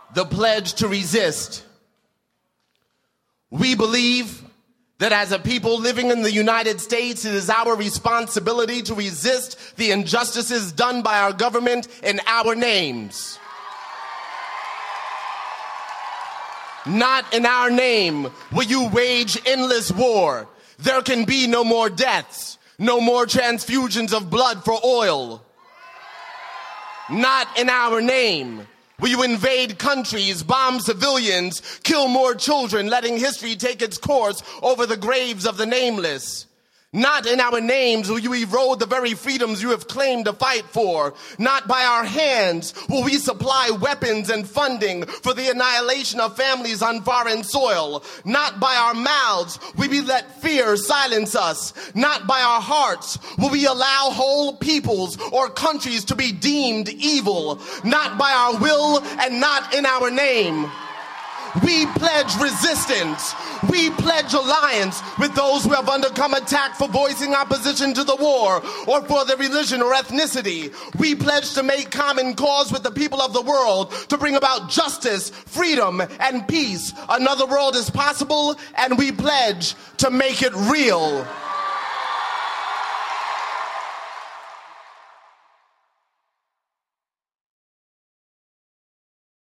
the pledge to resist. We believe that as a people living in the United States, it is our responsibility to resist the injustices done by our government in our names. Not in our name will you wage endless war. There can be no more deaths, no more transfusions of blood for oil. Not in our name will you invade countries, bomb civilians, kill more children, letting history take its course over the graves of the nameless. Not in our names will you erode the very freedoms you have claimed to fight for. Not by our hands will we supply weapons and funding for the annihilation of families on foreign soil. Not by our mouths will we let fear silence us. Not by our hearts will we allow whole peoples or countries to be deemed evil. Not by our will and not in our name. We pledge resistance. We pledge alliance with those who have undergone attack for voicing opposition to the war or for their religion or ethnicity. We pledge to make common cause with the people of the world to bring about justice, freedom, and peace. Another world is possible, and we pledge to make it real.